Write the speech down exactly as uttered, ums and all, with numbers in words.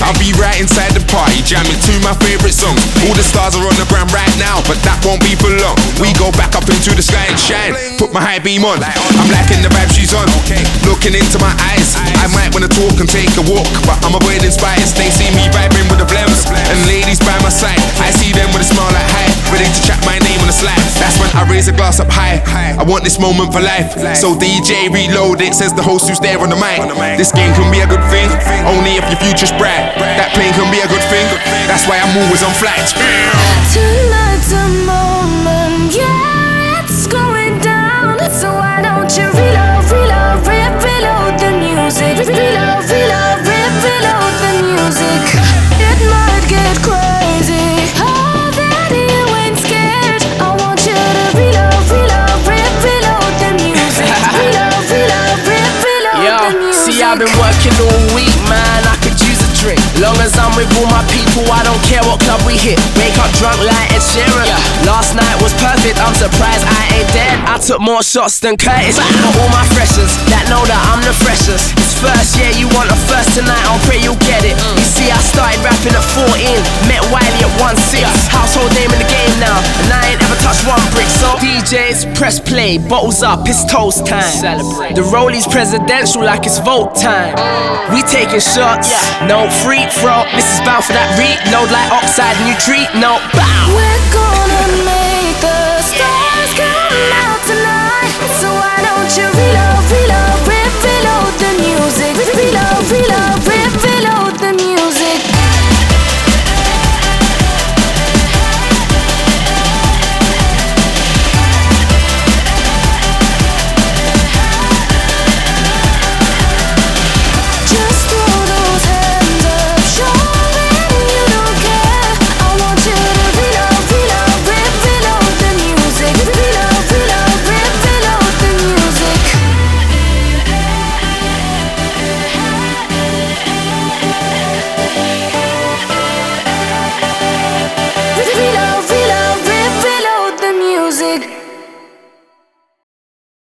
I'll be right inside the party, jamming to my favourite songs. All the stars are on the ground right now, but that won't be for long. We go back up into the sky and shine. Put my high beam on, I'm liking the vibe she's on. Looking into my eyes, I might wanna talk and take a walk, but I'm avoiding spies. They see me vibing with the blems, and ladies by my side, I see them with a smile like hi, ready to chat my name on the slide. That's when I raise a glass up high. I want this moment for life, so D J reload it, says the host who's there on the mic. This game can be a good thing, only if your future's bright. That plane can be a good thing, that's why I'm always on flight. Tonight's a moment, yeah, it's going down. So why don't you reload, reload, re- reload the music. Reload, reload, re- reload the music. It might get crazy. Oh, that you ain't scared. I want you to reload, reload, re- reload the music. Reload, reload, re- reload Yo, the music. see, I've been working all week, man. I could use a drink. Long as I'm with all my people, I don't care what club we hit. Wake up drunk like Ed Sheeran. Yeah. Last night was perfect, I'm surprised I ain't dead. I took more shots than Curtis. For all my freshers that know that I'm the freshest. It's first, yeah, you want a first tonight, I'll pray you'll get it. You see, I started rapping at fourteen, met Wiley at one six. Household name in the game now, and I ain't ever touched one brick. So D Js, press play, bottles up, it's toast time. Celebrate. The Rollie's presidential like it's vote time. We taking shots, no free throw. This is bound for that reload like oxide and you treat, no bow. We're gonna make